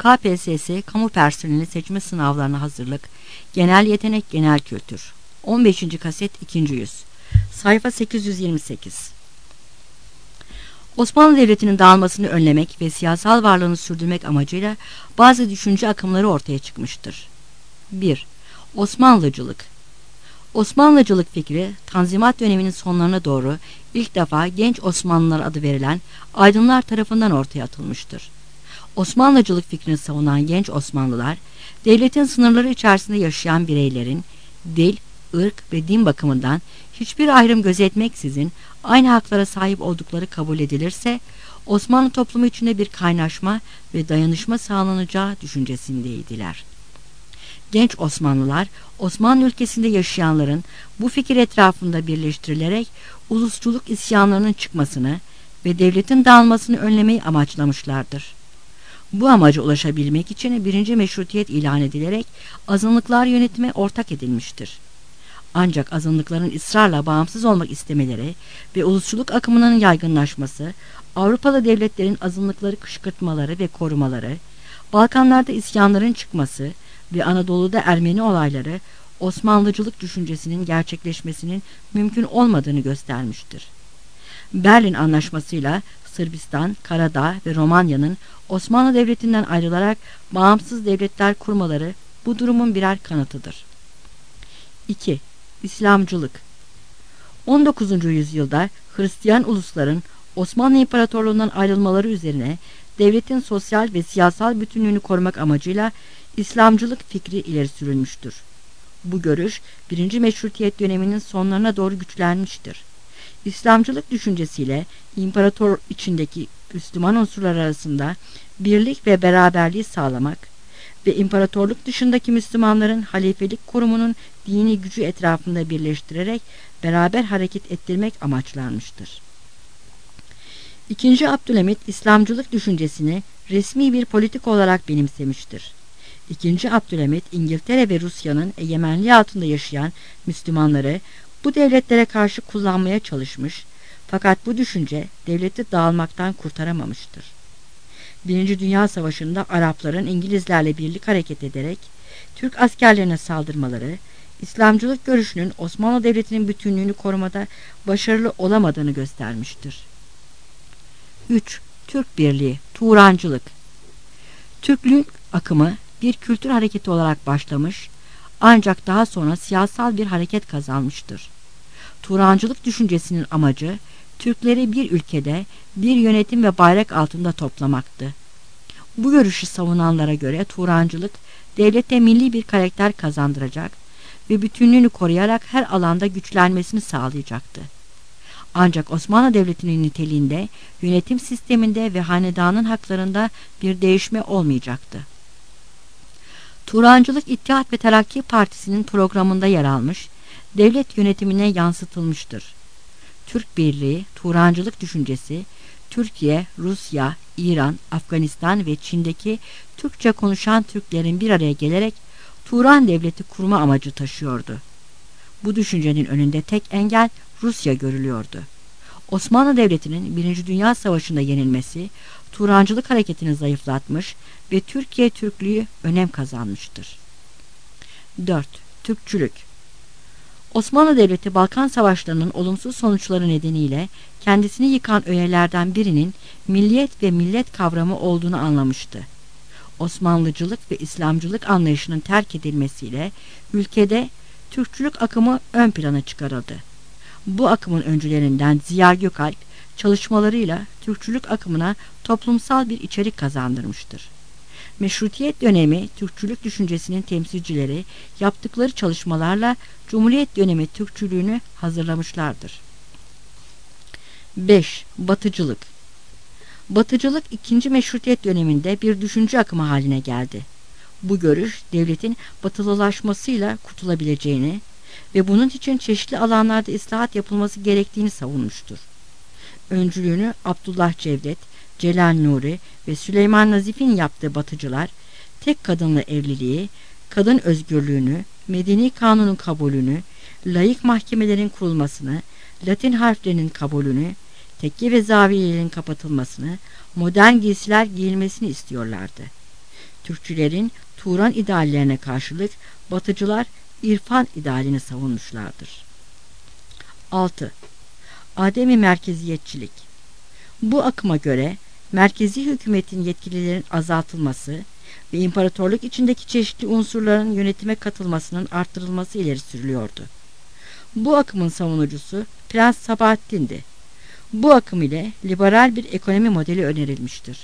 KPSS Kamu Personeli Seçme Sınavlarına Hazırlık, Genel Yetenek, Genel Kültür. 15. kaset 2. yüz. Sayfa 828. Osmanlı Devleti'nin dağılmasını önlemek ve siyasal varlığını sürdürmek amacıyla bazı düşünce akımları ortaya çıkmıştır. 1. Osmanlıcılık. Osmanlıcılık fikri, Tanzimat döneminin sonlarına doğru ilk defa Genç Osmanlılar adı verilen aydınlar tarafından ortaya atılmıştır. Osmanlıcılık fikrini savunan genç Osmanlılar, devletin sınırları içerisinde yaşayan bireylerin dil, ırk ve din bakımından hiçbir ayrım gözetmeksizin aynı haklara sahip oldukları kabul edilirse, Osmanlı toplumu içinde bir kaynaşma ve dayanışma sağlanacağı düşüncesindeydiler. Genç Osmanlılar, Osmanlı ülkesinde yaşayanların bu fikir etrafında birleştirilerek ulusçuluk isyanlarının çıkmasını ve devletin dağılmasını önlemeyi amaçlamışlardır. Bu amaca ulaşabilmek için 1. Meşrutiyet ilan edilerek azınlıklar yönetimi ortak edilmiştir. Ancak azınlıkların ısrarla bağımsız olmak istemeleri ve ulusçuluk akımının yaygınlaşması, Avrupalı devletlerin azınlıkları kışkırtmaları ve korumaları, Balkanlarda isyanların çıkması ve Anadolu'da Ermeni olayları Osmanlıcılık düşüncesinin gerçekleşmesinin mümkün olmadığını göstermiştir. Berlin Anlaşması'yla Sırbistan, Karadağ ve Romanya'nın Osmanlı Devleti'nden ayrılarak bağımsız devletler kurmaları bu durumun birer kanıtıdır. 2. İslamcılık. 19. yüzyılda Hristiyan ulusların Osmanlı İmparatorluğu'ndan ayrılmaları üzerine devletin sosyal ve siyasal bütünlüğünü korumak amacıyla İslamcılık fikri ileri sürülmüştür. Bu görüş 1. Meşrutiyet döneminin sonlarına doğru güçlenmiştir. İslamcılık düşüncesiyle imparator içindeki Müslüman unsurlar arasında birlik ve beraberliği sağlamak ve imparatorluk dışındaki Müslümanların halifelik kurumunun dini gücü etrafında birleştirerek beraber hareket ettirmek amaçlanmıştır. 2. Abdülhamit İslamcılık düşüncesini resmi bir politik olarak benimsemiştir. 2. Abdülhamit İngiltere ve Rusya'nın egemenliği altında yaşayan Müslümanları bu devletlere karşı kullanmaya çalışmış, fakat bu düşünce devleti dağılmaktan kurtaramamıştır. 1. Dünya Savaşı'nda Arapların İngilizlerle birlik hareket ederek Türk askerlerine saldırmaları, İslamcılık görüşünün Osmanlı Devleti'nin bütünlüğünü korumada başarılı olamadığını göstermiştir. 3. Türk Birliği, Turancılık. Türklük akımı bir kültür hareketi olarak başlamış, ancak daha sonra siyasal bir hareket kazanmıştır. Turancılık düşüncesinin amacı, Türkleri bir ülkede bir yönetim ve bayrak altında toplamaktı. Bu görüşü savunanlara göre Turancılık, devlete milli bir karakter kazandıracak ve bütünlüğünü koruyarak her alanda güçlenmesini sağlayacaktı. Ancak Osmanlı Devleti'nin niteliğinde, yönetim sisteminde ve hanedanın haklarında bir değişme olmayacaktı. Turancılık İttihat ve Terakki Partisi'nin programında yer almış, devlet yönetimine yansıtılmıştır. Türk Birliği, Turancılık düşüncesi, Türkiye, Rusya, İran, Afganistan ve Çin'deki Türkçe konuşan Türklerin bir araya gelerek Turan Devleti kurma amacı taşıyordu. Bu düşüncenin önünde tek engel Rusya görülüyordu. Osmanlı Devleti'nin 1. Dünya Savaşı'nda yenilmesi, Turancılık hareketini zayıflatmış ve Türkiye Türklüğü önem kazanmıştır. 4. Türkçülük. Osmanlı Devleti Balkan Savaşları'nın olumsuz sonuçları nedeniyle kendisini yıkan öğelerden birinin milliyet ve millet kavramı olduğunu anlamıştı. Osmanlıcılık ve İslamcılık anlayışının terk edilmesiyle ülkede Türkçülük akımı ön plana çıkarıldı. Bu akımın öncülerinden Ziya Gökalp çalışmalarıyla Türkçülük akımına toplumsal bir içerik kazandırmıştır. Meşrutiyet dönemi Türkçülük düşüncesinin temsilcileri yaptıkları çalışmalarla Cumhuriyet dönemi Türkçülüğünü hazırlamışlardır. 5. Batıcılık. Batıcılık 2. Meşrutiyet döneminde bir düşünce akımı haline geldi. Bu görüş devletin batılılaşmasıyla kurtulabileceğini ve bunun için çeşitli alanlarda ıslahat yapılması gerektiğini savunmuştur. Öncülüğünü Abdullah Cevdet, Celal Nuri ve Süleyman Nazif'in yaptığı batıcılar, tek kadınlı evliliği, kadın özgürlüğünü, medeni kanunun kabulünü, laik mahkemelerin kurulmasını, Latin harflerinin kabulünü, tekke ve zaviyelerin kapatılmasını, modern giysiler giyilmesini istiyorlardı. Türkçülerin Turan ideallerine karşılık Batıcılar irfan idealini savunmuşlardır. 6. Ademi merkeziyetçilik. Bu akıma göre merkezi hükümetin yetkililerin azaltılması ve imparatorluk içindeki çeşitli unsurların yönetime katılmasının arttırılması ileri sürülüyordu. Bu akımın savunucusu Prens Sabahattin'di. Bu akım ile liberal bir ekonomi modeli önerilmiştir.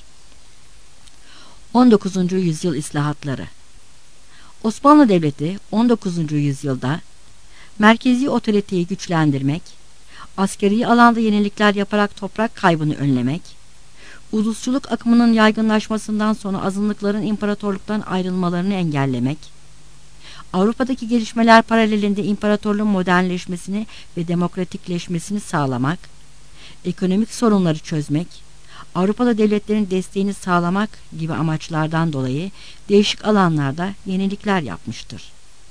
19. yüzyıl islahatları. Osmanlı Devleti 19. yüzyılda merkezi otoriteyi güçlendirmek, askeri alanda yenilikler yaparak toprak kaybını önlemek, ulusçuluk akımının yaygınlaşmasından sonra azınlıkların imparatorluktan ayrılmalarını engellemek, Avrupa'daki gelişmeler paralelinde imparatorluğun modernleşmesini ve demokratikleşmesini sağlamak, ekonomik sorunları çözmek, Avrupalı devletlerin desteğini sağlamak gibi amaçlardan dolayı değişik alanlarda yenilikler yapmıştır.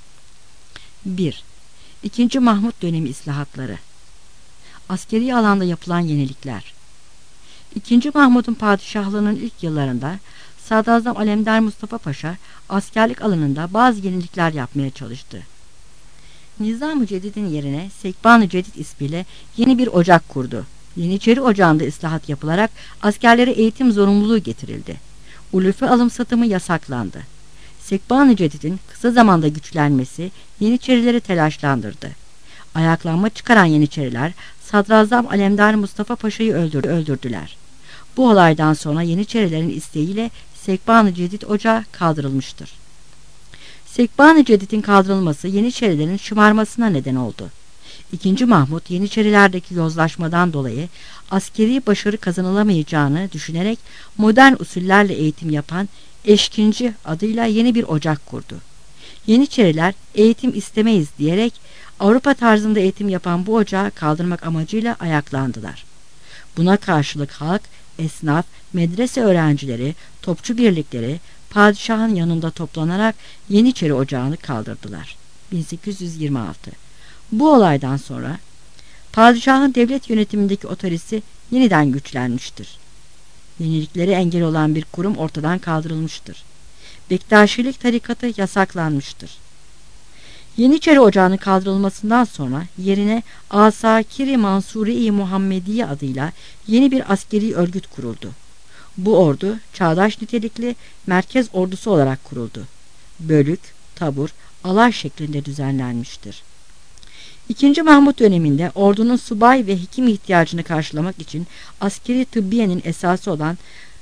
1. İkinci Mahmut dönemi islahatları. Askeri alanda yapılan yenilikler. İkinci Mahmut'un padişahlığının ilk yıllarında Sadrazam Alemdar Mustafa Paşa askerlik alanında bazı yenilikler yapmaya çalıştı. Nizam-ı Cedid'in yerine Sekban-ı Cedid ismiyle yeni bir ocak kurdu. Yeniçeri Ocağı'nda islahat yapılarak askerlere eğitim zorunluluğu getirildi. Ulufe alım satımı yasaklandı. Sekban-ı Cedid'in kısa zamanda güçlenmesi Yeniçerileri telaşlandırdı. Ayaklanma çıkaran Yeniçeriler Sadrazam Alemdar Mustafa Paşa'yı öldürdüler. Bu olaydan sonra Yeniçerilerin isteğiyle Sekban-ı Cedid Ocağı kaldırılmıştır. Sekban-ı Cedid'in kaldırılması Yeniçerilerin şımarmasına neden oldu. İkinci Mahmut Yeniçerilerdeki yozlaşmadan dolayı askeri başarı kazanılamayacağını düşünerek modern usullerle eğitim yapan Eşkinci adıyla yeni bir ocak kurdu. Yeniçeriler eğitim istemeyiz diyerek Avrupa tarzında eğitim yapan bu ocağı kaldırmak amacıyla ayaklandılar. Buna karşılık halk, esnaf, medrese öğrencileri, topçu birlikleri padişahın yanında toplanarak Yeniçeri Ocağı'nı kaldırdılar. 1826. Bu olaydan sonra padişahın devlet yönetimindeki otoritesi yeniden güçlenmiştir. Yeniliklere engel olan bir kurum ortadan kaldırılmıştır. Bektaşilik tarikatı yasaklanmıştır. Yeniçeri Ocağı'nın kaldırılmasından sonra yerine Asakir-i Mansuri-i Muhammediye adıyla yeni bir askeri örgüt kuruldu. Bu ordu çağdaş nitelikli merkez ordusu olarak kuruldu. Bölük, tabur, alay şeklinde düzenlenmiştir. İkinci Mahmut döneminde ordunun subay ve hekim ihtiyacını karşılamak için askeri tıbbiyenin esası olan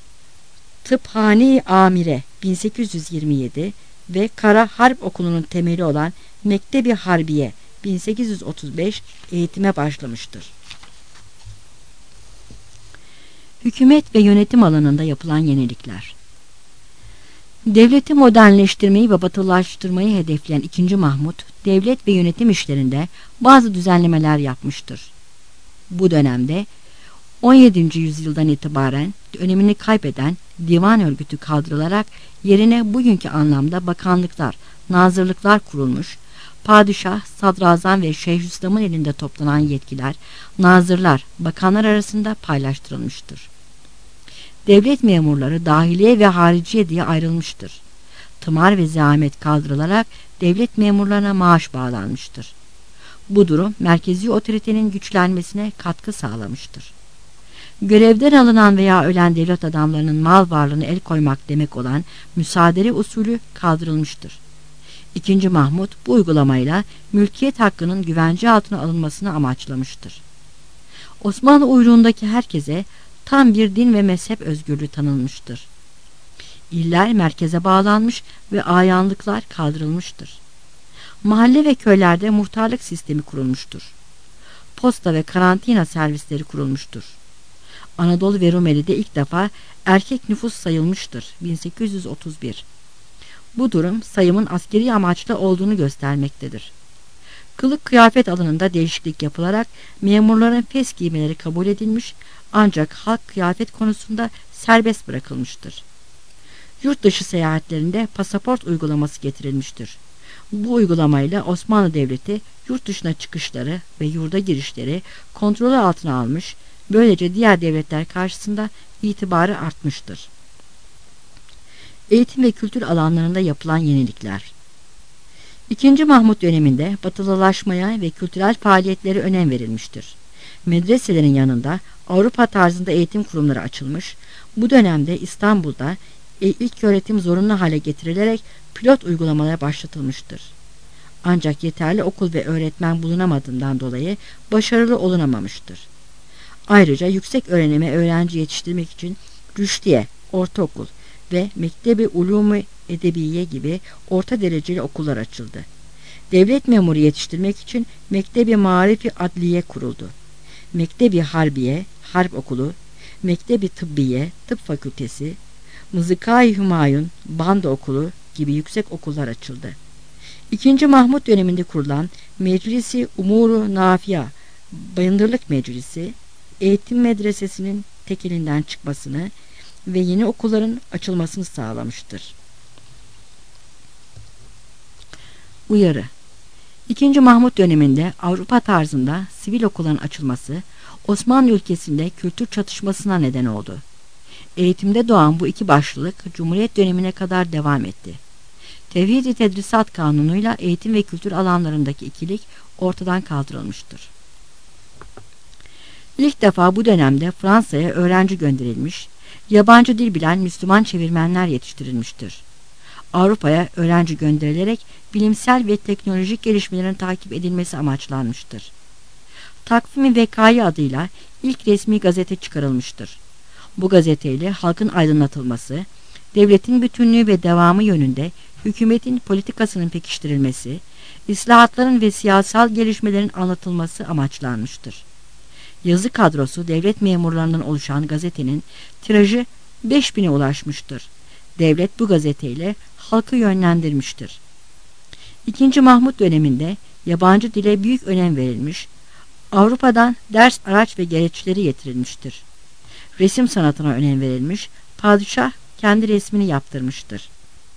Tıphane-i Amire 1827 ve Kara Harp Okulu'nun temeli olan Mektebi Harbiye 1835 eğitime başlamıştır. Hükümet ve yönetim alanında yapılan yenilikler. Devleti modernleştirmeyi ve batılaştırmayı hedefleyen 2. Mahmut, devlet ve yönetim işlerinde bazı düzenlemeler yapmıştır. Bu dönemde 17. yüzyıldan itibaren önemini kaybeden divan örgütü kaldırılarak yerine bugünkü anlamda bakanlıklar, nazırlıklar kurulmuş, padişah, sadrazam ve Şeyhülislam'ın elinde toplanan yetkiler, nazırlar, bakanlar arasında paylaştırılmıştır. Devlet memurları dahiliye ve hariciye diye ayrılmıştır. Tımar ve zahmet kaldırılarak devlet memurlarına maaş bağlanmıştır. Bu durum merkezi otoritenin güçlenmesine katkı sağlamıştır. Görevden alınan veya ölen devlet adamlarının mal varlığını el koymak demek olan müsaadele usulü kaldırılmıştır. 2. Mahmut bu uygulamayla mülkiyet hakkının güvence altına alınmasını amaçlamıştır. Osmanlı uyruğundaki herkese tam bir din ve mezhep özgürlüğü tanınmıştır. İller merkeze bağlanmış ve ayanlıklar kaldırılmıştır. Mahalle ve köylerde muhtarlık sistemi kurulmuştur. Posta ve karantina servisleri kurulmuştur. Anadolu ve Rumeli'de ilk defa erkek nüfus sayılmıştır. 1831. Bu durum sayımın askeri amaçlı olduğunu göstermektedir. Kılık kıyafet alanında değişiklik yapılarak memurların fes giymeleri kabul edilmiş ancak halk kıyafet konusunda serbest bırakılmıştır. Yurt dışı seyahatlerinde pasaport uygulaması getirilmiştir. Bu uygulamayla Osmanlı Devleti yurt dışına çıkışları ve yurda girişleri kontrolü altına almış, böylece diğer devletler karşısında itibarı artmıştır. Eğitim ve kültür alanlarında yapılan yenilikler. İkinci Mahmut döneminde batılılaşmaya ve kültürel faaliyetlere önem verilmiştir. Medreselerin yanında Avrupa tarzında eğitim kurumları açılmış, bu dönemde İstanbul'da ilköğretim zorunlu hale getirilerek pilot uygulamalara başlatılmıştır. Ancak yeterli okul ve öğretmen bulunamadığından dolayı başarılı olunamamıştır. Ayrıca yüksek öğrenime öğrenci yetiştirmek için Rüşdiye Ortaokul ve Mektebi Ulûm-i Edebiye gibi orta dereceli okullar açıldı. Devlet memuru yetiştirmek için Mektebi Marifi Adliye kuruldu. Mektebi Harbiye Harp Okulu, Mektebi Tıbbiye Tıp Fakültesi, Mızıkay Hümayun Bando Okulu gibi yüksek okullar açıldı. İkinci Mahmut döneminde kurulan Meclisi Umuru Nafia Bayındırlık Meclisi, eğitim medresesinin tekelinden çıkmasını ve yeni okulların açılmasını sağlamıştır. Uyarı: İkinci Mahmut döneminde Avrupa tarzında sivil okulların açılması Osmanlı ülkesinde kültür çatışmasına neden oldu. Eğitimde doğan bu iki başlılık Cumhuriyet dönemine kadar devam etti. Tevhid-i Tedrisat Kanunu'yla eğitim ve kültür alanlarındaki ikilik ortadan kaldırılmıştır. İlk defa bu dönemde Fransa'ya öğrenci gönderilmiş, yabancı dil bilen Müslüman çevirmenler yetiştirilmiştir. Avrupa'ya öğrenci gönderilerek bilimsel ve teknolojik gelişmelerin takip edilmesi amaçlanmıştır. Takvim-i Vekâi adıyla ilk resmi gazete çıkarılmıştır. Bu gazeteyle halkın aydınlatılması, devletin bütünlüğü ve devamı yönünde hükümetin politikasının pekiştirilmesi, islahatların ve siyasal gelişmelerin anlatılması amaçlanmıştır. Yazı kadrosu devlet memurlarından oluşan gazetenin tirajı 5000'e ulaşmıştır. Devlet bu gazeteyle halkı yönlendirmiştir. İkinci Mahmut döneminde yabancı dile büyük önem verilmiş, Avrupa'dan ders, araç ve gereçleri getirilmiştir. Resim sanatına önem verilmiş, padişah kendi resmini yaptırmıştır.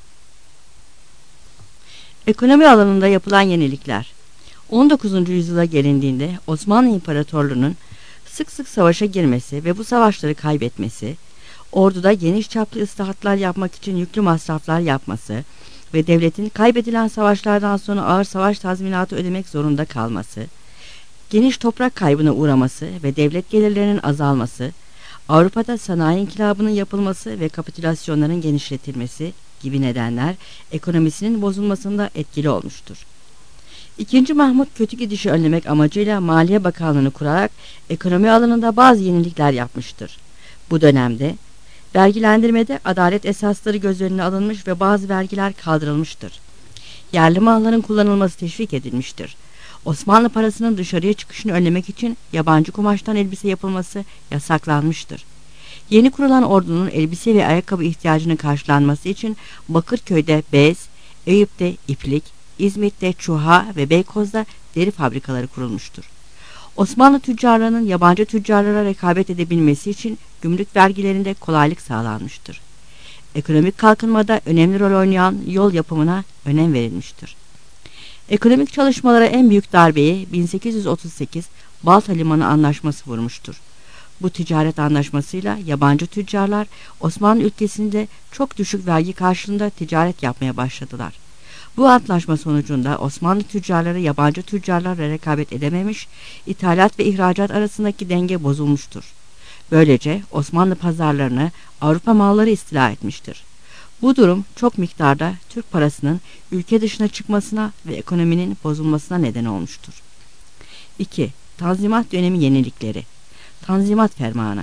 Ekonomi alanında yapılan yenilikler. 19. yüzyıla gelindiğinde Osmanlı İmparatorluğu'nun sık sık savaşa girmesi ve bu savaşları kaybetmesi, orduda geniş çaplı ıslahatlar yapmak için yüklü masraflar yapması ve devletin kaybedilen savaşlardan sonra ağır savaş tazminatı ödemek zorunda kalması, geniş toprak kaybına uğraması ve devlet gelirlerinin azalması, Avrupa'da sanayi inkılabının yapılması ve kapitülasyonların genişletilmesi gibi nedenler ekonomisinin bozulmasında etkili olmuştur. İkinci Mahmut kötü gidişi önlemek amacıyla Maliye Bakanlığı'nı kurarak ekonomi alanında bazı yenilikler yapmıştır. Bu dönemde vergilendirmede adalet esasları göz önüne alınmış ve bazı vergiler kaldırılmıştır. Yerli malların kullanılması teşvik edilmiştir. Osmanlı parasının dışarıya çıkışını önlemek için yabancı kumaştan elbise yapılması yasaklanmıştır. Yeni kurulan ordunun elbise ve ayakkabı ihtiyacının karşılanması için Bakırköy'de bez, Eyüp'te iplik, İzmit'te çuha ve Beykoz'da deri fabrikaları kurulmuştur. Osmanlı tüccarlarının yabancı tüccarlara rekabet edebilmesi için gümrük vergilerinde kolaylık sağlanmıştır. Ekonomik kalkınmada önemli rol oynayan yol yapımına önem verilmiştir. Ekonomik çalışmalara en büyük darbeyi 1838 Balta Limanı Anlaşması vurmuştur. Bu ticaret anlaşmasıyla yabancı tüccarlar Osmanlı ülkesinde çok düşük vergi karşılığında ticaret yapmaya başladılar. Bu antlaşma sonucunda Osmanlı tüccarları yabancı tüccarlarla rekabet edememiş, ithalat ve ihracat arasındaki denge bozulmuştur. Böylece Osmanlı pazarlarını Avrupa malları istila etmiştir. Bu durum çok miktarda Türk parasının ülke dışına çıkmasına ve ekonominin bozulmasına neden olmuştur. 2. Tanzimat dönemi yenilikleri. Tanzimat Fermanı.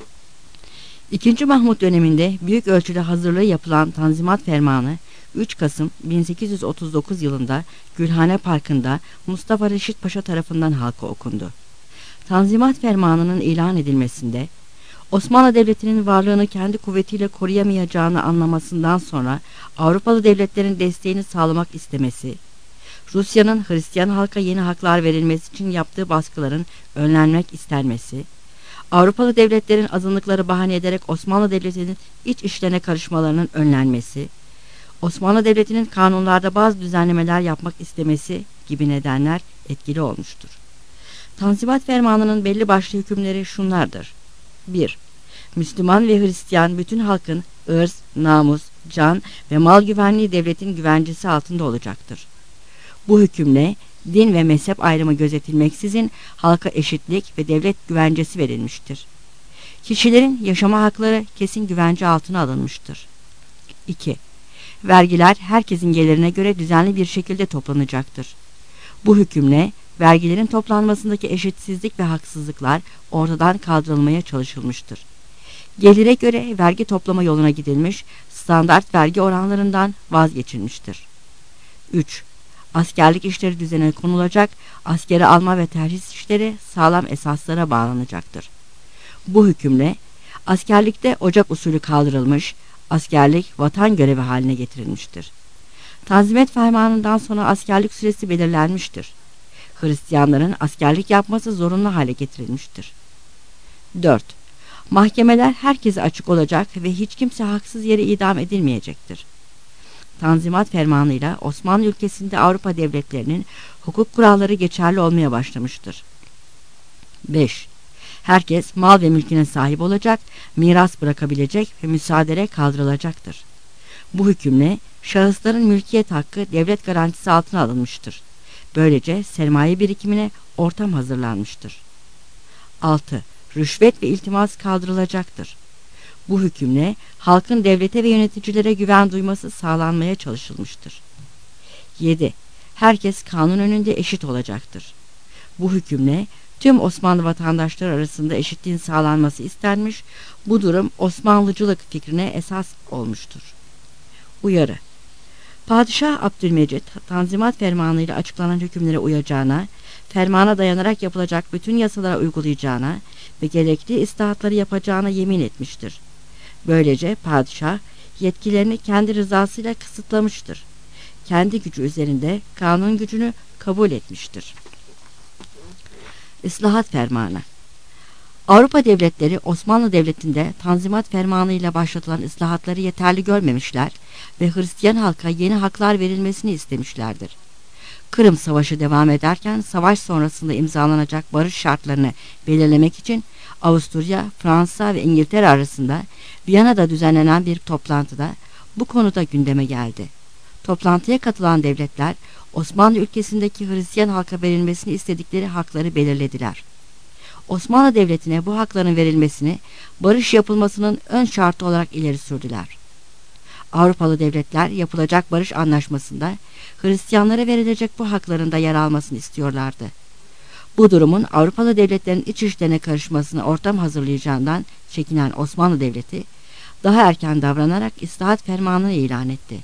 İkinci Mahmut döneminde büyük ölçüde hazırlığı yapılan Tanzimat Fermanı 3 Kasım 1839 yılında Gülhane Parkı'nda Mustafa Reşit Paşa tarafından halka okundu. Tanzimat Fermanı'nın ilan edilmesinde Osmanlı Devleti'nin varlığını kendi kuvvetiyle koruyamayacağını anlamasından sonra Avrupalı devletlerin desteğini sağlamak istemesi, Rusya'nın Hristiyan halka yeni haklar verilmesi için yaptığı baskıların önlenmek istenmesi, Avrupalı devletlerin azınlıkları bahane ederek Osmanlı Devleti'nin iç işlerine karışmalarının önlenmesi, Osmanlı Devleti'nin kanunlarda bazı düzenlemeler yapmak istemesi gibi nedenler etkili olmuştur. Tanzimat Fermanı'nın belli başlı hükümleri şunlardır. 1. Müslüman ve Hristiyan bütün halkın ırz, namus, can ve mal güvenliği devletin güvencesi altında olacaktır. Bu hükümle din ve mezhep ayrımı gözetilmeksizin halka eşitlik ve devlet güvencesi verilmiştir. Kişilerin yaşama hakları kesin güvence altına alınmıştır. 2. Vergiler herkesin gelirine göre düzenli bir şekilde toplanacaktır. Bu hükümle vergilerin toplanmasındaki eşitsizlik ve haksızlıklar ortadan kaldırılmaya çalışılmıştır. Gelire göre vergi toplama yoluna gidilmiş, standart vergi oranlarından vazgeçilmiştir. 3. Askerlik işleri düzene konulacak, askeri alma ve terhis işleri sağlam esaslara bağlanacaktır. Bu hükümle askerlikte ocak usulü kaldırılmış, askerlik vatan görevi haline getirilmiştir. Tanzimet fermanından sonra askerlik süresi belirlenmiştir. Hristiyanların askerlik yapması zorunlu hale getirilmiştir. 4. Mahkemeler herkese açık olacak ve hiç kimse haksız yere idam edilmeyecektir. Tanzimat fermanıyla Osmanlı ülkesinde Avrupa devletlerinin hukuk kuralları geçerli olmaya başlamıştır. 5. Herkes mal ve mülküne sahip olacak, miras bırakabilecek ve müsaadele kaldırılacaktır. Bu hükümle şahısların mülkiyet hakkı devlet garantisi altına alınmıştır. Böylece sermaye birikimine ortam hazırlanmıştır. 6. Rüşvet ve iltimas kaldırılacaktır. Bu hükümle halkın devlete ve yöneticilere güven duyması sağlanmaya çalışılmıştır. 7. Herkes kanun önünde eşit olacaktır. Bu hükümle tüm Osmanlı vatandaşları arasında eşitliğin sağlanması istenmiş, bu durum Osmanlıcılık fikrine esas olmuştur. Uyarı: Padişah Abdülmecit, Tanzimat fermanıyla açıklanan hükümlere uyacağına, fermana dayanarak yapılacak bütün yasalara uygulayacağına ve gerekli islahatları yapacağına yemin etmiştir. Böylece padişah yetkilerini kendi rızasıyla kısıtlamıştır. Kendi gücü üzerinde kanun gücünü kabul etmiştir. İslahat Fermanı. Avrupa devletleri Osmanlı Devleti'nde Tanzimat Fermanı'yla başlatılan ıslahatları yeterli görmemişler ve Hristiyan halka yeni haklar verilmesini istemişlerdir. Kırım Savaşı devam ederken savaş sonrasında imzalanacak barış şartlarını belirlemek için Avusturya, Fransa ve İngiltere arasında Viyana'da düzenlenen bir toplantıda bu konuda gündeme geldi. Toplantıya katılan devletler Osmanlı ülkesindeki Hristiyan halka verilmesini istedikleri hakları belirlediler. Osmanlı Devleti'ne bu hakların verilmesini barış yapılmasının ön şartı olarak ileri sürdüler. Avrupalı devletler yapılacak barış anlaşmasında Hristiyanlara verilecek bu hakların da yer almasını istiyorlardı. Bu durumun Avrupalı devletlerin iç işlerine karışmasına ortam hazırlayacağından çekinen Osmanlı Devleti daha erken davranarak İslahat Fermanı'nı ilan etti.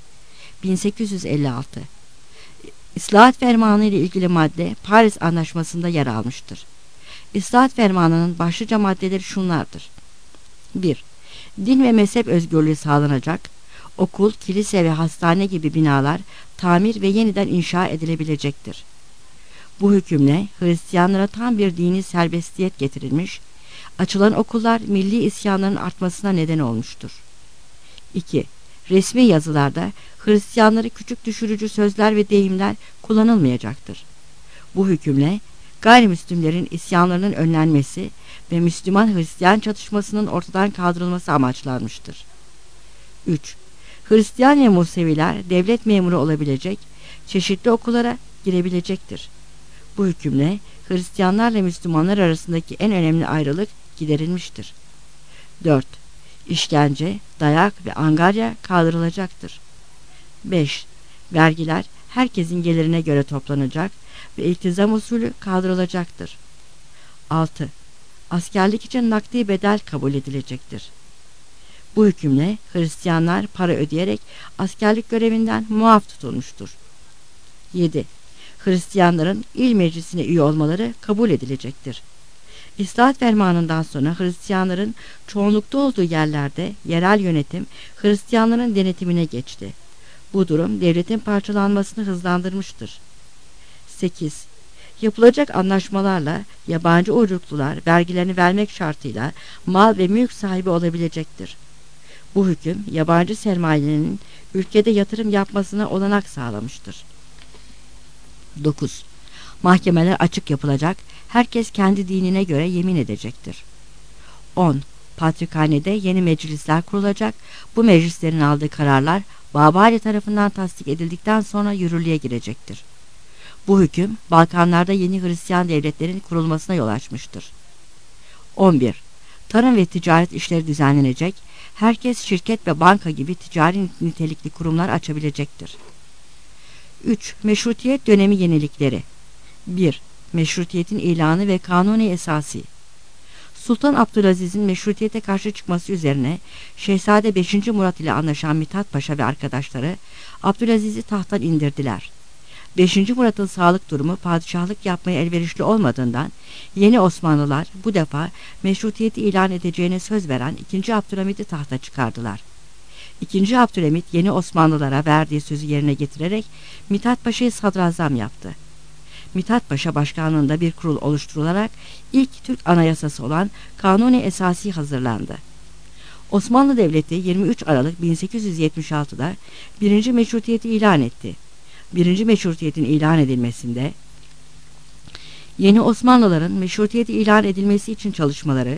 1856. İslahat Fermanı ile ilgili madde Paris Anlaşması'nda yer almıştır. İslahat Fermanı'nın başlıca maddeleri şunlardır: 1. Din ve mezhep özgürlüğü sağlanacak, okul, kilise ve hastane gibi binalar tamir ve yeniden inşa edilebilecektir. Bu hükümle Hristiyanlara tam bir dini serbestiyet getirilmiş, açılan okullar milli isyanların artmasına neden olmuştur. 2. Resmi yazılarda Hristiyanları küçük düşürücü sözler ve deyimler kullanılmayacaktır. Bu hükümle gayrimüslimlerin isyanlarının önlenmesi ve Müslüman-Hristiyan çatışmasının ortadan kaldırılması amaçlanmıştır. 3. Hristiyan ve Museviler devlet memuru olabilecek, çeşitli okullara girebilecektir. Bu hükümle Hristiyanlarla Müslümanlar arasındaki en önemli ayrılık giderilmiştir. 4. İşkence, dayak ve angarya kaldırılacaktır. 5. Vergiler herkesin gelirine göre toplanacak ve iltizam usulü kaldırılacaktır. 6. Askerlik için nakdi bedel kabul edilecektir. Bu hükümle Hristiyanlar para ödeyerek askerlik görevinden muaf tutulmuştur. 7. Hristiyanların il meclisine üye olmaları kabul edilecektir. İslahat Fermanı'ndan sonra Hristiyanların çoğunlukta olduğu yerlerde yerel yönetim Hristiyanların denetimine geçti. Bu durum devletin parçalanmasını hızlandırmıştır. 8. Yapılacak anlaşmalarla yabancı uyruklular vergilerini vermek şartıyla mal ve mülk sahibi olabilecektir. Bu hüküm yabancı sermayenin ülkede yatırım yapmasına olanak sağlamıştır. 9. Mahkemeler açık yapılacak, herkes kendi dinine göre yemin edecektir. 10. Patrikhanede yeni meclisler kurulacak. Bu meclislerin aldığı kararlar Babali tarafından tasdik edildikten sonra yürürlüğe girecektir. Bu hüküm Balkanlarda yeni Hristiyan devletlerin kurulmasına yol açmıştır. 11. Tarım ve ticaret işleri düzenlenecek. Herkes şirket ve banka gibi ticari nitelikli kurumlar açabilecektir. 3. Meşrutiyet dönemi yenilikleri. 1. Meşrutiyetin ilanı ve kanuni esası. Sultan Abdülaziz'in meşrutiyete karşı çıkması üzerine Şehzade 5. Murat ile anlaşan Mithat Paşa ve arkadaşları Abdülaziz'i tahttan indirdiler. 5. Murat'ın sağlık durumu padişahlık yapmaya elverişli olmadığından yeni Osmanlılar bu defa meşrutiyeti ilan edeceğine söz veren 2. Abdülhamid'i tahta çıkardılar. 2. Abdülhamid yeni Osmanlılara verdiği sözü yerine getirerek Mithat Paşa'yı sadrazam yaptı. Mithat Paşa başkanlığında bir kurul oluşturularak ilk Türk anayasası olan Kanuni Esası hazırlandı. Osmanlı Devleti 23 Aralık 1876'da 1. Meşrutiyeti ilan etti. 1. Meşrutiyetin ilan edilmesinde yeni Osmanlıların meşrutiyeti ilan edilmesi için çalışmaları,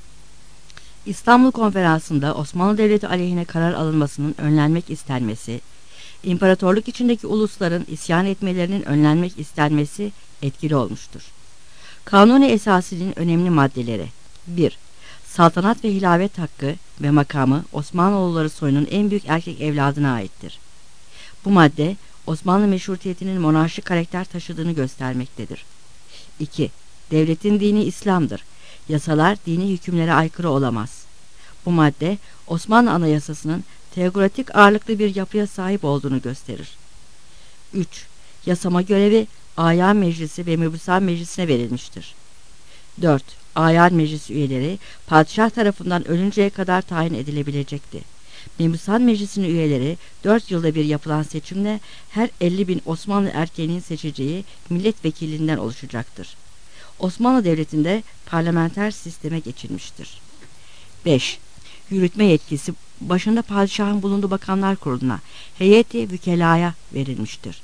İstanbul Konferansı'nda Osmanlı Devleti aleyhine karar alınmasının önlenmek istenmesi, İmparatorluk içindeki ulusların isyan etmelerinin önlenmek istenmesi etkili olmuştur. Kanuni Esası'nın önemli maddeleri: 1. Saltanat ve hilafet hakkı ve makamı Osmanoğulları soyunun en büyük erkek evladına aittir. Bu madde Osmanlı meşrutiyetinin monarşik karakter taşıdığını göstermektedir. 2. Devletin dini İslam'dır. Yasalar dini hükümlere aykırı olamaz. Bu madde Osmanlı Anayasası'nın teokratik ağırlıklı bir yapıya sahip olduğunu gösterir. 3. Yasama görevi Ayan Meclisi ve Mebusan Meclisi'ne verilmiştir. 4. Ayan Meclisi üyeleri padişah tarafından ölünceye kadar tayin edilebilecekti. Mebusan Meclisi'nin üyeleri 4 yılda bir yapılan seçimle her 50.000 Osmanlı erkeğinin seçeceği milletvekilinden oluşacaktır. Osmanlı Devleti'nde parlamenter sisteme geçilmiştir. 5. Yürütme yetkisi başında padişahın bulunduğu bakanlar kuruluna, heyeti vükelaya verilmiştir.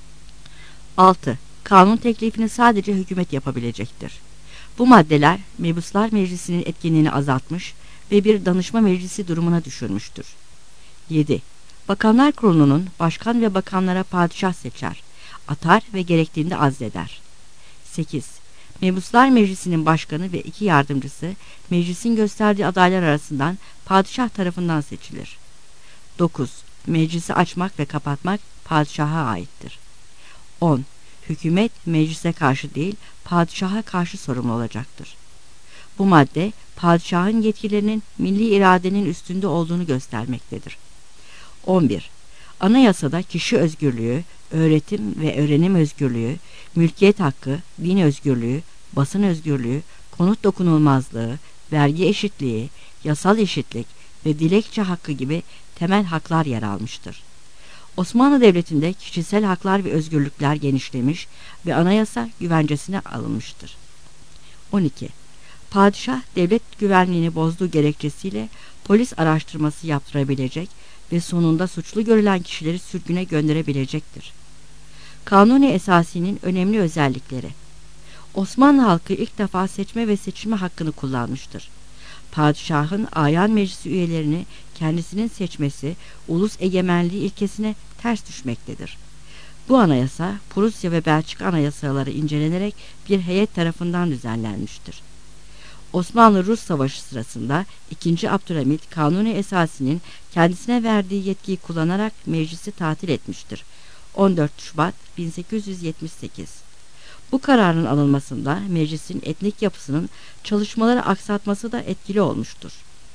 6. Kanun teklifini sadece hükümet yapabilecektir. Bu maddeler Mebuslar Meclisi'nin etkinliğini azaltmış ve bir danışma meclisi durumuna düşürmüştür. 7. Bakanlar Kurulu'nun başkan ve bakanlara padişah seçer, atar ve gerektiğinde azleder. 8. Mebuslar Meclisi'nin başkanı ve 2 yardımcısı meclisin gösterdiği adaylar arasından padişah tarafından seçilir. 9. Meclisi açmak ve kapatmak padişaha aittir. 10. Hükümet meclise karşı değil, padişaha karşı sorumlu olacaktır. Bu madde padişahın yetkilerinin milli iradenin üstünde olduğunu göstermektedir. 11. Anayasada kişi özgürlüğü, öğretim ve öğrenim özgürlüğü, mülkiyet hakkı, din özgürlüğü, basın özgürlüğü, konut dokunulmazlığı, vergi eşitliği, yasal eşitlik ve dilekçe hakkı gibi temel haklar yer almıştır. Osmanlı Devleti'nde kişisel haklar ve özgürlükler genişlemiş ve anayasa güvencesine alınmıştır. 12. Padişah devlet güvenliğini bozduğu gerekçesiyle polis araştırması yaptırabilecek ve sonunda suçlu görülen kişileri sürgüne gönderebilecektir. Kanuni Esasi'nin önemli özellikleri: Osmanlı halkı ilk defa seçme ve seçilme hakkını kullanmıştır. Padişahın ayan meclisi üyelerini kendisinin seçmesi ulus egemenliği ilkesine ters düşmektedir. Bu anayasa Prusya ve Belçika anayasaları incelenerek bir heyet tarafından düzenlenmiştir. Osmanlı-Rus Savaşı sırasında 2. Abdülhamid Kanuni Esasi'nin kendisine verdiği yetkiyi kullanarak meclisi tatil etmiştir. 14 Şubat 1878. Bu kararın alınmasında meclisin etnik yapısının çalışmaları aksatması da etkili olmuştur.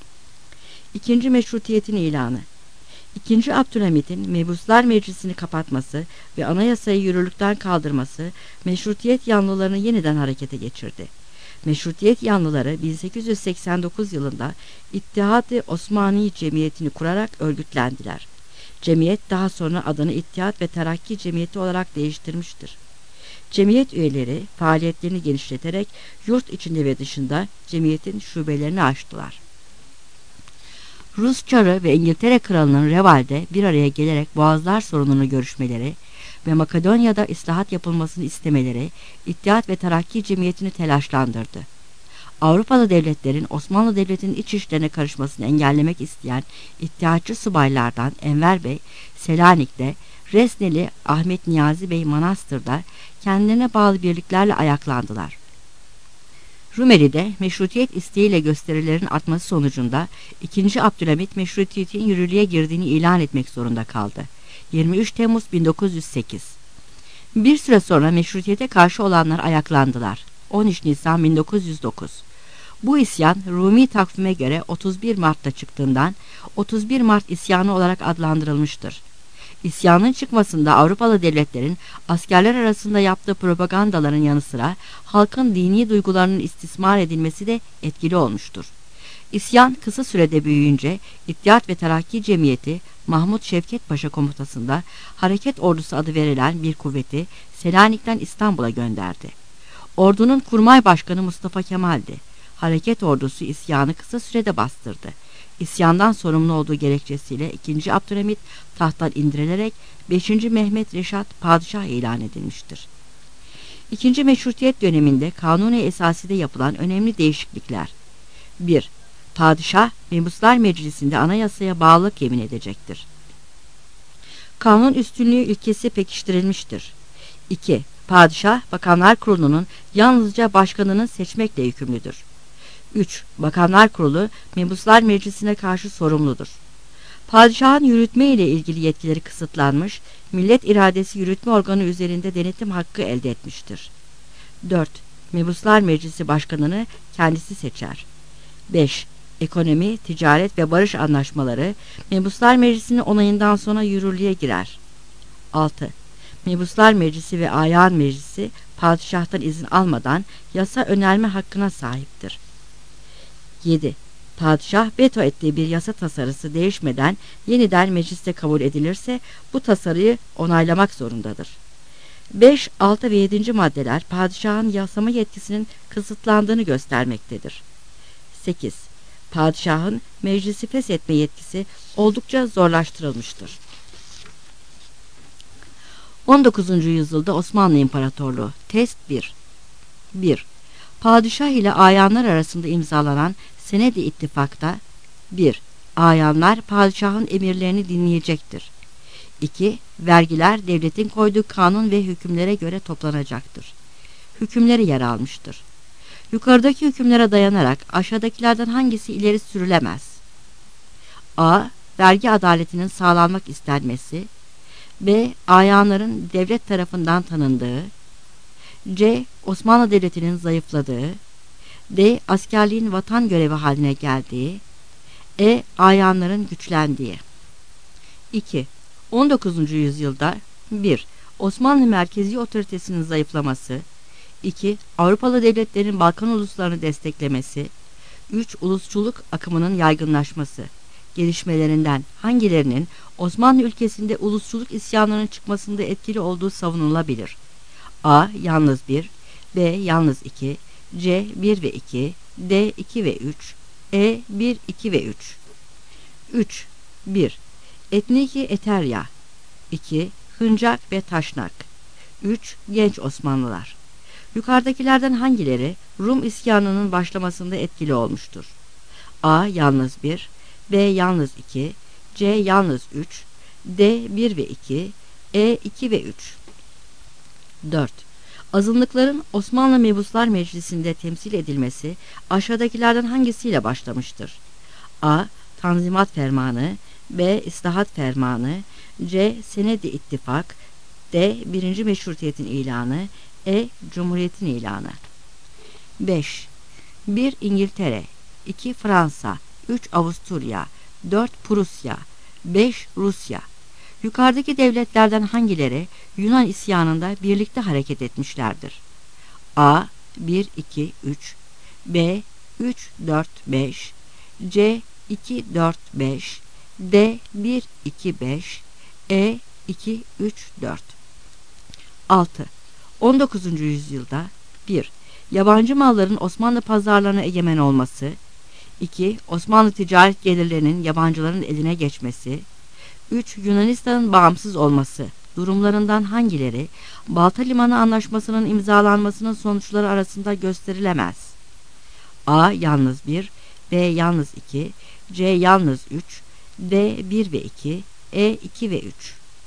2. Meşrutiyetin ilanı. 2. Abdülhamid'in Mebuslar Meclisi'ni kapatması ve anayasayı yürürlükten kaldırması meşrutiyet yanlılarını yeniden harekete geçirdi. Meşrutiyet yanlıları 1889 yılında İttihat-ı Osmani Cemiyeti'ni kurarak örgütlendiler. Cemiyet daha sonra adını İttihat ve Terakki Cemiyeti olarak değiştirmiştir. Cemiyet üyeleri faaliyetlerini genişleterek yurt içinde ve dışında cemiyetin şubelerini açtılar. Rus Çarı ve İngiltere Kralı'nın Reval'de bir araya gelerek Boğazlar sorununu görüşmeleri ve Makedonya'da islahat yapılmasını istemeleri İttihat ve Terakki Cemiyeti'ni telaşlandırdı. Avrupalı devletlerin Osmanlı Devleti'nin iç işlerine karışmasını engellemek isteyen İttihatçı subaylardan Enver Bey, Selanik'te, Resneli Ahmet Niyazi Bey Manastır'da kendilerine bağlı birliklerle ayaklandılar. Rumeli'de meşrutiyet isteğiyle gösterilerin artması sonucunda 2. Abdülhamit meşrutiyetin yürürlüğe girdiğini ilan etmek zorunda kaldı. 23 Temmuz 1908. Bir süre sonra meşrutiyete karşı olanlar ayaklandılar. 13 Nisan 1909. Bu isyan Rumi takvime göre 31 Mart'ta çıktığından 31 Mart isyanı olarak adlandırılmıştır. İsyanın çıkmasında Avrupalı devletlerin askerler arasında yaptığı propagandaların yanı sıra halkın dini duygularının istismar edilmesi de etkili olmuştur. İsyan kısa sürede büyüyünce İttihat ve Terakki Cemiyeti Mahmut Şevket Paşa komutasında Hareket Ordusu adı verilen bir kuvveti Selanik'ten İstanbul'a gönderdi. Ordunun kurmay başkanı Mustafa Kemal'di. Hareket Ordusu isyanı kısa sürede bastırdı. İsyandan sorumlu olduğu gerekçesiyle 2. Abdülhamit tahttan indirilerek 5. Mehmet Reşat padişah ilan edilmiştir. 2. Meşrutiyet döneminde Kanuni Esasi'de yapılan önemli değişiklikler. 1. Padişah, Mebuslar Meclisi'nde anayasaya bağlılık yemin edecektir. Kanun üstünlüğü ilkesi pekiştirilmiştir. 2. Padişah, Bakanlar Kurulu'nun yalnızca başkanını seçmekle yükümlüdür. 3. Bakanlar Kurulu, Mebuslar Meclisi'ne karşı sorumludur. Padişahın yürütme ile ilgili yetkileri kısıtlanmış, millet iradesi yürütme organı üzerinde denetim hakkı elde etmiştir. 4. Mebuslar Meclisi Başkanını kendisi seçer. 5. Ekonomi, ticaret ve barış anlaşmaları Mebuslar Meclisi'nin onayından sonra yürürlüğe girer. 6. Mebuslar Meclisi ve Ayağın Meclisi padişahtan izin almadan yasa önerme hakkına sahiptir. 7. Padişah veto ettiği bir yasa tasarısı değişmeden yeniden mecliste kabul edilirse bu tasarıyı onaylamak zorundadır. 5, 6 ve 7. maddeler padişahın yasama yetkisinin kısıtlandığını göstermektedir. 8. Padişahın meclisi feshetme yetkisi oldukça zorlaştırılmıştır. 19. yüzyılda Osmanlı İmparatorluğu. Test 1. 1. Padişah ile ayanlar arasında imzalanan Senedi İttifak'ta 1. Ayanlar padişahın emirlerini dinleyecektir. 2. Vergiler devletin koyduğu kanun ve hükümlere göre toplanacaktır. Hükümleri yer almıştır. Yukarıdaki hükümlere dayanarak aşağıdakilerden hangisi ileri sürülemez? A. Vergi adaletinin sağlanmak istenmesi. B. Ayanların devlet tarafından tanındığı. C. Osmanlı Devleti'nin zayıfladığı. D. Askerliğin vatan görevi haline geldiği. E. Ayanların güçlendiği. 2. 19. yüzyılda 1. Osmanlı merkezi otoritesinin zayıflaması. 2. Avrupalı devletlerin Balkan uluslarını desteklemesi. 3. Ulusçuluk akımının yaygınlaşması. Gelişmelerinden hangilerinin Osmanlı ülkesinde ulusçuluk isyanlarının çıkmasında etkili olduğu savunulabilir? A. Yalnız 1. B. Yalnız 2. C. 1 ve 2. D. 2 ve 3. E. 1, 2 ve 3. 3. 1. Etniki Eterya. 2. Hıncak ve Taşnak. 3. Genç Osmanlılar. Yukarıdakilerden hangileri Rum isyanının başlamasında etkili olmuştur? A. Yalnız 1. B. Yalnız 2. C. Yalnız 3. D. 1 ve 2. E. 2 ve 3. 4. Azınlıkların Osmanlı Mebuslar Meclisi'nde temsil edilmesi aşağıdakilerden hangisiyle başlamıştır? A. Tanzimat Fermanı. B. İslahat Fermanı. C. Senedi İttifak. D. 1. Meşrutiyetin ilanı. E. Cumhuriyetin ilanı. 5. 1. İngiltere. 2. Fransa. 3. Avusturya. 4. Prusya. 5. Rusya. Yukarıdaki devletlerden hangileri Yunan isyanında birlikte hareket etmişlerdir? A. 1, 2, 3. B. 3, 4, 5. C. 2, 4, 5. D. 1, 2, 5. E. 2, 3, 4. 6. 19. yüzyılda 1. Yabancı malların Osmanlı pazarlarına egemen olması. 2. Osmanlı ticaret gelirlerinin yabancıların eline geçmesi. 3. Yunanistan'ın bağımsız olması durumlarından hangileri Balta Limanı Anlaşması'nın imzalanmasının sonuçları arasında gösterilemez? A yalnız 1, B yalnız 2, C yalnız 3, D 1 ve 2, E 2 ve 3.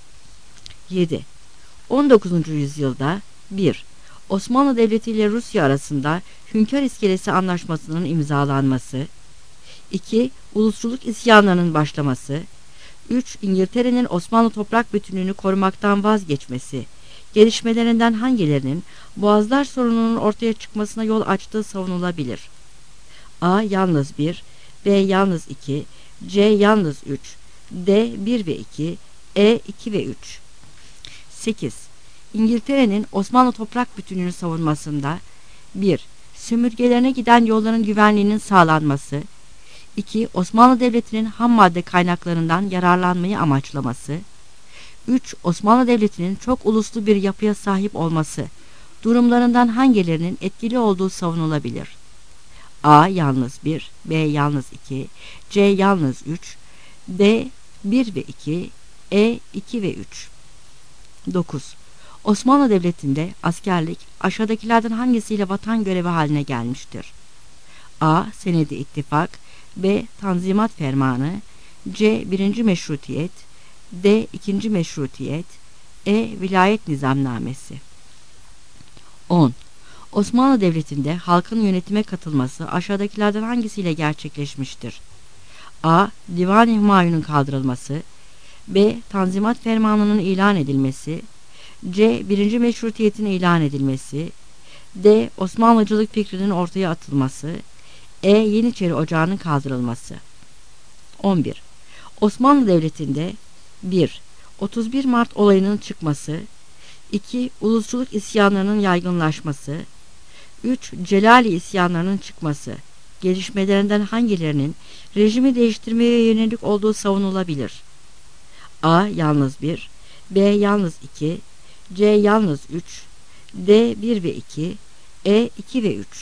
7. 19. yüzyılda 1. Osmanlı Devleti ile Rusya arasında Hünkar İskelesi Anlaşması'nın imzalanması, 2. Ulusçuluk isyanlarının başlaması, 3. İngiltere'nin Osmanlı toprak bütünlüğünü korumaktan vazgeçmesi, gelişmelerinden hangilerinin Boğazlar sorununun ortaya çıkmasına yol açtığı savunulabilir? A yalnız 1, B yalnız 2, C yalnız 3, D 1 ve 2, E 2 ve 3. 8. İngiltere'nin Osmanlı toprak bütünlüğünü savunmasında 1. Sömürgelerine giden yolların güvenliğinin sağlanması, 2. Osmanlı Devleti'nin ham madde kaynaklarından yararlanmayı amaçlaması, 3. Osmanlı Devleti'nin çok uluslu bir yapıya sahip olması durumlarından hangilerinin etkili olduğu savunulabilir? A yalnız 1, B yalnız 2, C yalnız 3, D 1 ve 2, E 2 ve 3. 9. Osmanlı Devleti'nde askerlik aşağıdakilerden hangisiyle vatan görevi haline gelmiştir? A. Senedi İttifak, B. Tanzimat Fermanı, C. 1. Meşrutiyet, D. 2. Meşrutiyet, E. Vilayet Nizamnamesi. 10. Osmanlı Devleti'nde halkın yönetime katılması aşağıdakilerden hangisiyle gerçekleşmiştir? A. Divan-ı Hümayun'un kaldırılması, B. Tanzimat Fermanı'nın ilan edilmesi, C. 1. Meşrutiyetin ilan edilmesi, D. Osmanlıcılık fikrinin ortaya atılması, E. Yeniçeri Ocağı'nın kaldırılması. 11. Osmanlı Devleti'nde 1. 31 Mart olayının çıkması, 2. Ulusçuluk isyanlarının yaygınlaşması, 3. Celali isyanlarının çıkması, gelişmelerinden hangilerinin rejimi değiştirmeye yönelik olduğu savunulabilir? A. Yalnız 1, B. Yalnız 2, C. Yalnız 3, D. 1 ve 2, E. 2 ve 3.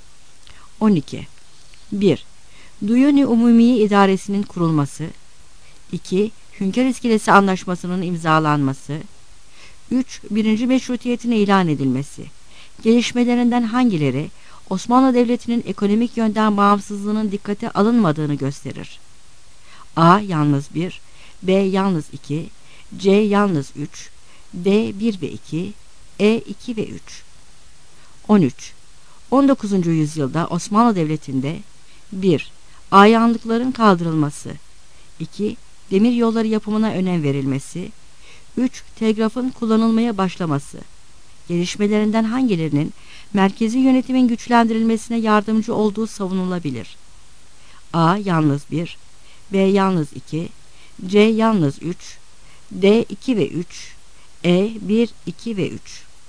12. 1. Duyun-i Umumiye İdaresi'nin kurulması, 2. Hünkar İskelesi Anlaşması'nın imzalanması, 3. 1. Meşrutiyetin ilan edilmesi, gelişmelerinden hangileri Osmanlı Devleti'nin ekonomik yönden bağımsızlığının dikkate alınmadığını gösterir? A. Yalnız 1, B. Yalnız 2, C. Yalnız 3, D. 1 ve 2, E. 2 ve 3. 13. 19. yüzyılda Osmanlı Devleti'nde 1. Ayanlıkların kaldırılması, 2. Demir yolları yapımına önem verilmesi, 3. Telgrafın kullanılmaya başlaması, gelişmelerinden hangilerinin merkezi yönetimin güçlendirilmesine yardımcı olduğu savunulabilir? A. Yalnız 1, B. Yalnız 2, C. Yalnız 3, D. 2 ve 3, E. 1, 2 ve 3.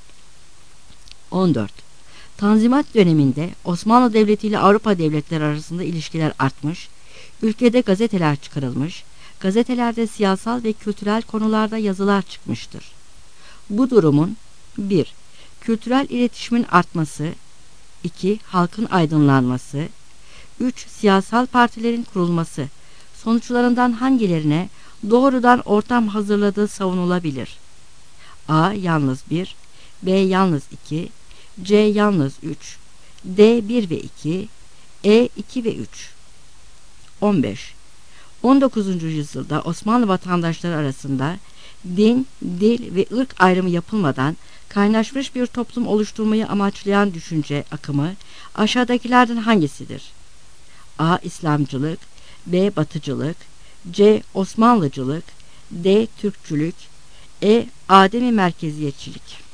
14. Tanzimat döneminde Osmanlı Devleti ile Avrupa devletleri arasında ilişkiler artmış, ülkede gazeteler çıkarılmış, gazetelerde siyasal ve kültürel konularda yazılar çıkmıştır. Bu durumun 1. Kültürel iletişimin artması, 2. Halkın aydınlanması, 3. Siyasal partilerin kurulması sonuçlarından hangilerine doğrudan ortam hazırladığı savunulabilir? A. Yalnız 1, B. Yalnız 2, C. Yalnız 3, D. 1 ve 2, E. 2 ve 3. 15. 19. yüzyılda Osmanlı vatandaşları arasında din, dil ve ırk ayrımı yapılmadan kaynaşmış bir toplum oluşturmayı amaçlayan düşünce akımı aşağıdakilerden hangisidir? A. İslamcılık, B. Batıcılık, C. Osmanlıcılık, D. Türkçülük, E. Ademi merkeziyetçilik.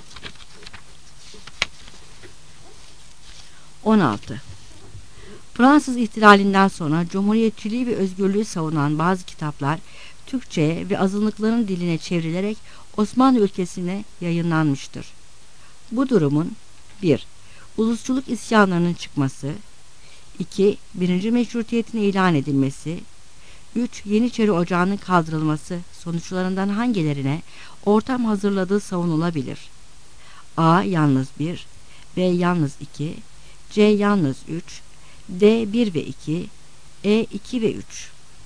16. Fransız ihtilalinden sonra cumhuriyetçiliği ve özgürlüğü savunan bazı kitaplar Türkçe'ye ve azınlıkların diline çevrilerek Osmanlı ülkesine yayınlanmıştır. Bu durumun 1. Ulusçuluk isyanlarının çıkması, 2. 1. Meşrutiyetin ilan edilmesi, 3. Yeniçeri Ocağı'nın kaldırılması sonuçlarından hangilerine ortam hazırladığı savunulabilir? A. Yalnız 1, B. Yalnız 2, C. Yalnız 3, D. 1 ve 2, E. 2 ve 3.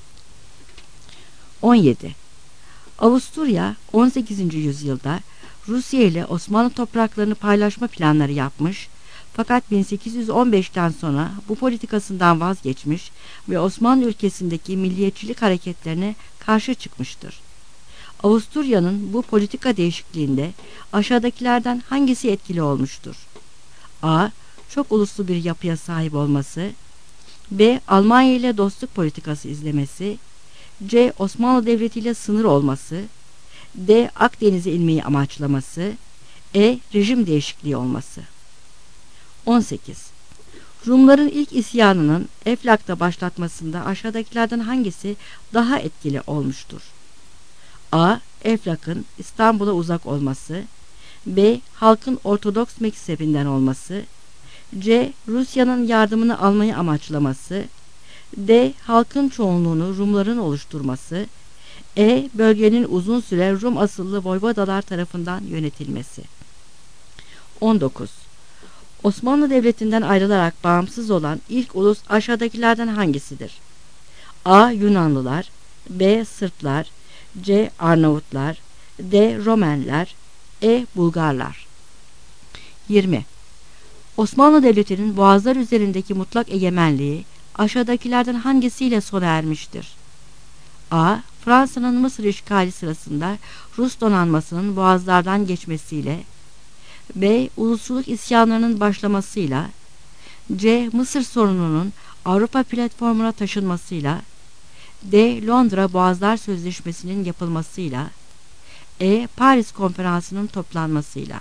17. Avusturya 18. yüzyılda Rusya ile Osmanlı topraklarını paylaşma planları yapmış, Fakat 1815'ten sonra bu politikasından vazgeçmiş ve Osmanlı ülkesindeki milliyetçilik hareketlerine karşı çıkmıştır. Avusturya'nın bu politika değişikliğinde aşağıdakilerden hangisi etkili olmuştur? A. Çok uluslu bir yapıya sahip olması. B. Almanya ile dostluk politikası izlemesi. C. Osmanlı Devleti ile sınır olması. D. Akdeniz'e inmeyi amaçlaması. E. Rejim değişikliği olması. 18. Rumların ilk isyanının Eflak'ta başlatmasında aşağıdakilerden hangisi daha etkili olmuştur? A. Eflak'ın İstanbul'a uzak olması. B. Halkın Ortodoks mezhebinden olması. C. Rusya'nın yardımını almayı amaçlaması. D. Halkın çoğunluğunu Rumların oluşturması. E. Bölgenin uzun süre Rum asıllı voyvodalar tarafından yönetilmesi. 19. Osmanlı Devleti'nden ayrılarak bağımsız olan ilk ulus aşağıdakilerden hangisidir? A. Yunanlılar. B. Sırplar. C. Arnavutlar. D. Romenler. E. Bulgarlar. 20. Osmanlı Devleti'nin boğazlar üzerindeki mutlak egemenliği aşağıdakilerden hangisiyle sona ermiştir? A. Fransa'nın Mısır işgali sırasında Rus donanmasının boğazlardan geçmesiyle. B. Ulusuluk isyanlarının başlamasıyla. C. Mısır sorununun Avrupa platformuna taşınmasıyla. D. Londra Boğazlar Sözleşmesi'nin yapılmasıyla. E. Paris Konferansı'nın toplanmasıyla.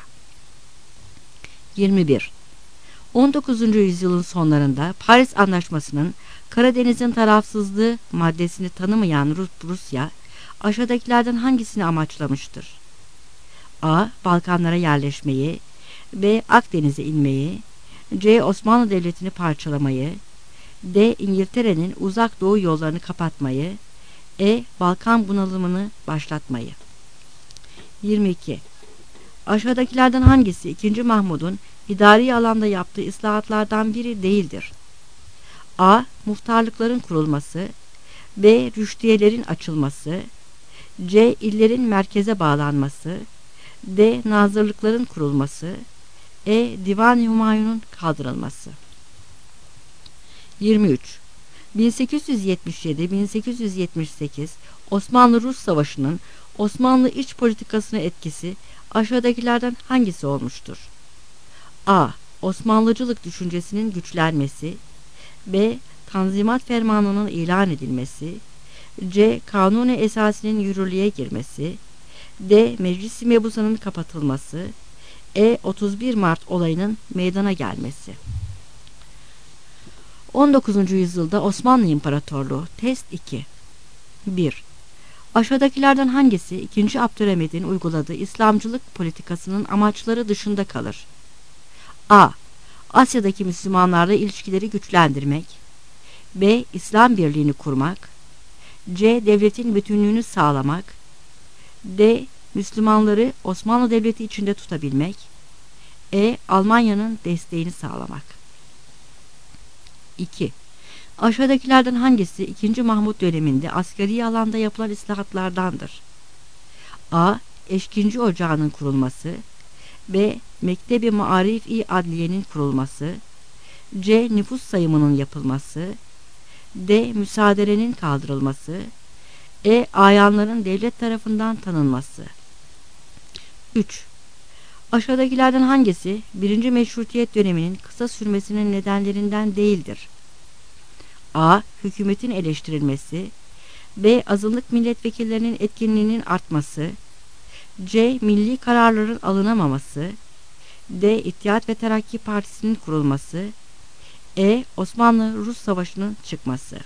21. 19. yüzyılın sonlarında Paris Anlaşması'nın Karadeniz'in tarafsızlığı maddesini tanımayan Rusya, aşağıdakilerden hangisini amaçlamıştır? A. Balkanlara yerleşmeyi. B. Akdeniz'e inmeyi. C. Osmanlı Devleti'ni parçalamayı. D. İngiltere'nin uzak doğu yollarını kapatmayı. E. Balkan bunalımını başlatmayı. 22. Aşağıdakilerden hangisi 2. Mahmud'un idari alanda yaptığı ıslahatlardan biri değildir? A. Muhtarlıkların kurulması. B. Rüştiyelerin açılması. C. İllerin merkeze bağlanması. D. Nazırlıkların kurulması. E. Divan-ı Humayun'un kaldırılması. 23. 1877-1878 Osmanlı-Rus Savaşı'nın Osmanlı iç politikasına etkisi aşağıdakilerden hangisi olmuştur? A. Osmanlıcılık düşüncesinin güçlenmesi. B. Tanzimat Fermanı'nın ilan edilmesi. C. Kanuni Esasi'nin yürürlüğe girmesi. D. Meclis-i Mebusa'nın kapatılması. E. 31 Mart olayının meydana gelmesi. 19. yüzyılda Osmanlı İmparatorluğu. Test 2. 1. Aşağıdakilerden hangisi 2. Abdülhamid'in uyguladığı İslamcılık politikasının amaçları dışında kalır? A. Asya'daki Müslümanlarla ilişkileri güçlendirmek. B. İslam birliğini kurmak. C. Devletin bütünlüğünü sağlamak. D. Müslümanları Osmanlı Devleti içinde tutabilmek. E. Almanya'nın desteğini sağlamak. 2. Aşağıdakilerden hangisi 2. Mahmud döneminde askeri alanda yapılan islahatlardandır? A. Eşkinci Ocağı'nın kurulması. B. Mektebi Maarif-i Adliye'nin kurulması. C. Nüfus sayımının yapılması. D. Müsaaderenin kaldırılması. E. Ayanların devlet tarafından tanınması. 3. Aşağıdakilerden hangisi 1. Meşrutiyet döneminin kısa sürmesinin nedenlerinden değildir? A. Hükümetin eleştirilmesi. B. Azınlık milletvekillerinin etkinliğinin artması. C. Milli kararların alınamaması. D. İttihat ve Terakki Partisi'nin kurulması. E. Osmanlı-Rus Savaşı'nın çıkması.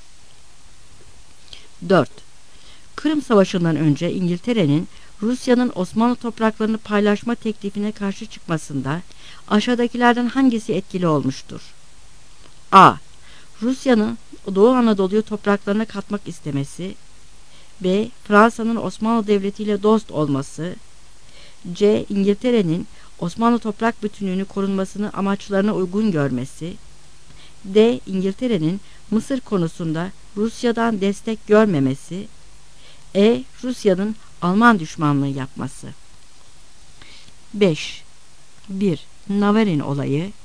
4. Kırım Savaşı'ndan önce İngiltere'nin Rusya'nın Osmanlı topraklarını paylaşma teklifine karşı çıkmasında aşağıdakilerden hangisi etkili olmuştur? A. Rusya'nın Doğu Anadolu'yu topraklarına katmak istemesi. B. Fransa'nın Osmanlı Devleti ile dost olması. C. İngiltere'nin Osmanlı toprak bütünlüğünü korunmasını amaçlarına uygun görmesi. D. İngiltere'nin Mısır konusunda Rusya'dan destek görmemesi. E. Rusya'nın Alman düşmanlığı yapması. 5. 1. Navarin olayı.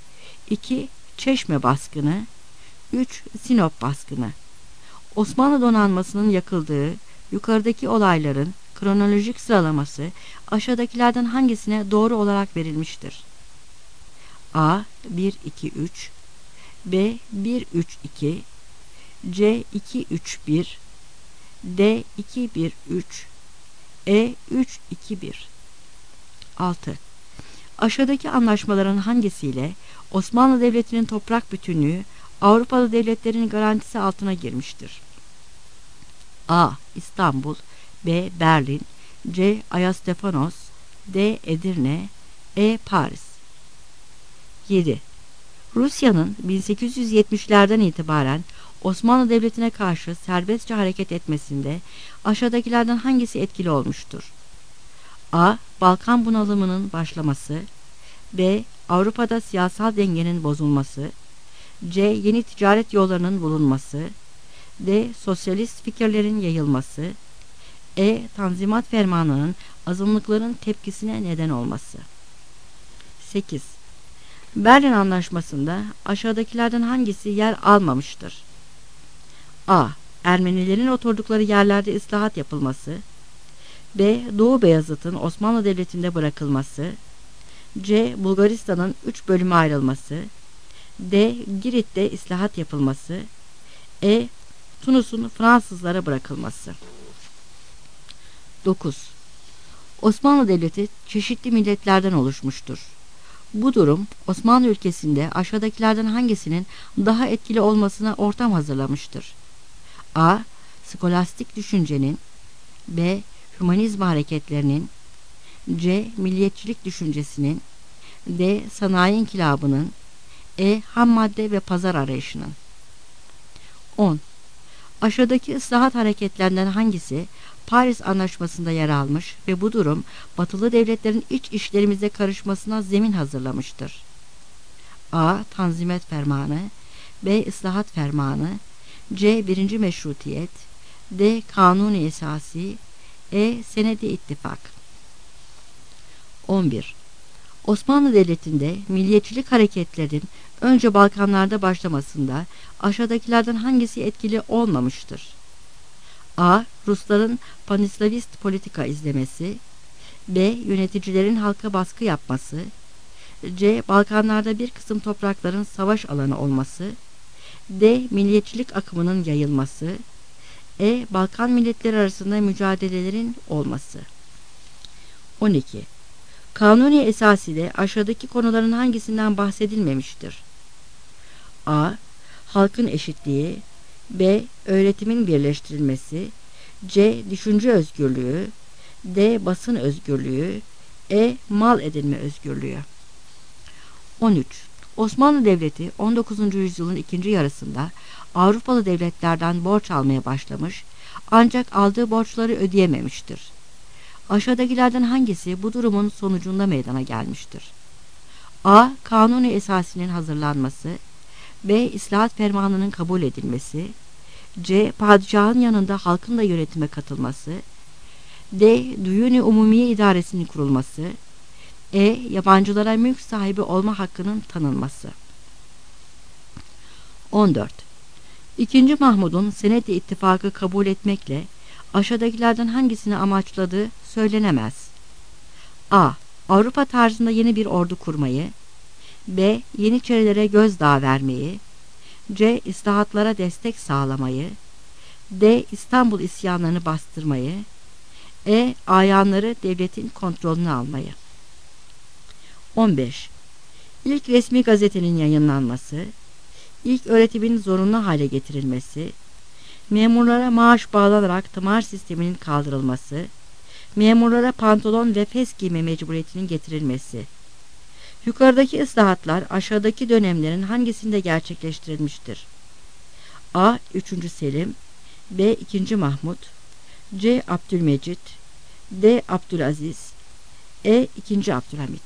2. Çeşme baskını. 3. Sinop baskını. Osmanlı donanmasının yakıldığı yukarıdaki olayların kronolojik sıralaması aşağıdakilerden hangisine doğru olarak verilmiştir? A. 1-2-3 B. 1-3-2 C. 2-3-1 D. 2-1-3 E. 3-2-1. 6. Aşağıdaki anlaşmaların hangisiyle Osmanlı Devleti'nin toprak bütünlüğü Avrupalı devletlerin garantisi altına girmiştir? A. İstanbul B. Berlin C. Ayastefanos D. Edirne E. Paris. 7. Rusya'nın 1870'lerden itibaren Osmanlı Devleti'ne karşı serbestçe hareket etmesinde aşağıdakilerden hangisi etkili olmuştur? A. Balkan bunalımının başlaması B. Avrupa'da siyasal dengenin bozulması C. Yeni ticaret yollarının bulunması D. Sosyalist fikirlerin yayılması E. Tanzimat Fermanı'nın azınlıkların tepkisine neden olması. 8. Berlin Anlaşması'nda aşağıdakilerden hangisi yer almamıştır? A. Ermenilerin oturdukları yerlerde ıslahat yapılması B. Doğu Beyazıt'ın Osmanlı Devleti'nde bırakılması C. Bulgaristan'ın 3 bölüme ayrılması D. Girit'te ıslahat yapılması E. Tunus'un Fransızlara bırakılması. 9. Osmanlı Devleti çeşitli milletlerden oluşmuştur. Bu durum Osmanlı ülkesinde aşağıdakilerden hangisinin daha etkili olmasına ortam hazırlamıştır? A. Skolastik düşüncenin B. Hümanizm hareketlerinin C. Milliyetçilik düşüncesinin D. Sanayi inkılabının E. Ham madde ve pazar arayışının. 10. Aşağıdaki ıslahat hareketlerinden hangisi Paris Anlaşması'nda yer almış ve bu durum batılı devletlerin iç işlerimize karışmasına zemin hazırlamıştır? A. Tanzimat Fermanı B. Islahat Fermanı C. 1. Meşrutiyet D. Kanuni Esasi E. Senedi İttifak. 11. Osmanlı Devleti'nde milliyetçilik hareketlerinin önce Balkanlarda başlamasında aşağıdakilerden hangisi etkili olmamıştır? A. Rusların panislavist politika izlemesi B. Yöneticilerin halka baskı yapması C. Balkanlarda bir kısım toprakların savaş alanı olması D. Milliyetçilik akımının yayılması E. Balkan milletleri arasında mücadelelerin olması. 12. Kanuni esasıyla aşağıdaki konuların hangisinden bahsedilmemiştir? A. Halkın eşitliği B. Öğretimin birleştirilmesi C. Düşünce özgürlüğü D. Basın özgürlüğü E. Mal edinme özgürlüğü. 13. Osmanlı Devleti 19. yüzyılın ikinci yarısında Avrupalı devletlerden borç almaya başlamış ancak aldığı borçları ödeyememiştir. Aşağıdakilerden hangisi bu durumun sonucunda meydana gelmiştir? A. Kanuni esasının hazırlanması B. İslahat fermanının kabul edilmesi C. Padişahın yanında halkın da yönetime katılması D. Düyün-i Umumiye idaresinin kurulması E. Yabancılara mülk sahibi olma hakkının tanınması. 14. İkinci Mahmud'un Senedi İttifakı kabul etmekle aşağıdakilerden hangisini amaçladığı söylenemez. A. Avrupa tarzında yeni bir ordu kurmayı B. Yeniçerilere gözdağı vermeyi C. İslahatlara destek sağlamayı D. İstanbul isyanlarını bastırmayı E. Ayanları devletin kontrolünü almayı. 15. İlk resmi gazetenin yayınlanması İlk öğretimin zorunlu hale getirilmesi memurlara maaş bağlanarak tımar sisteminin kaldırılması memurlara pantolon ve fes giyme mecburiyetinin getirilmesi. Yukarıdaki ıslahatlar aşağıdaki dönemlerin hangisinde gerçekleştirilmiştir? A. 3. Selim B. 2. Mahmud C. Abdülmecit D. Abdülaziz E. 2. Abdülhamit.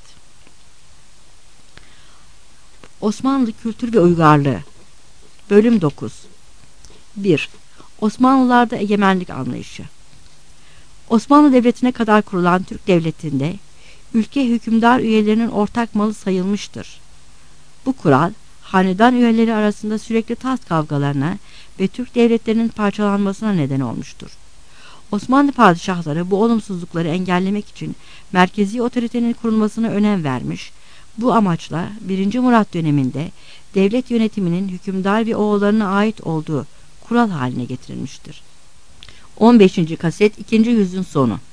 Osmanlı Kültür ve Uygarlığı Bölüm 9 1. Osmanlılarda egemenlik anlayışı. Osmanlı Devleti'ne kadar kurulan Türk Devleti'nde ülke hükümdar üyelerinin ortak malı sayılmıştır. Bu kural, hanedan üyeleri arasında sürekli taht kavgalarına ve Türk devletlerinin parçalanmasına neden olmuştur. Osmanlı padişahları bu olumsuzlukları engellemek için merkezi otoritenin kurulmasına önem vermiş, bu amaçla 1. Murat döneminde devlet yönetiminin hükümdar ve oğullarına ait olduğu kural haline getirilmiştir. 15. kaset 2. yüzyılın sonu.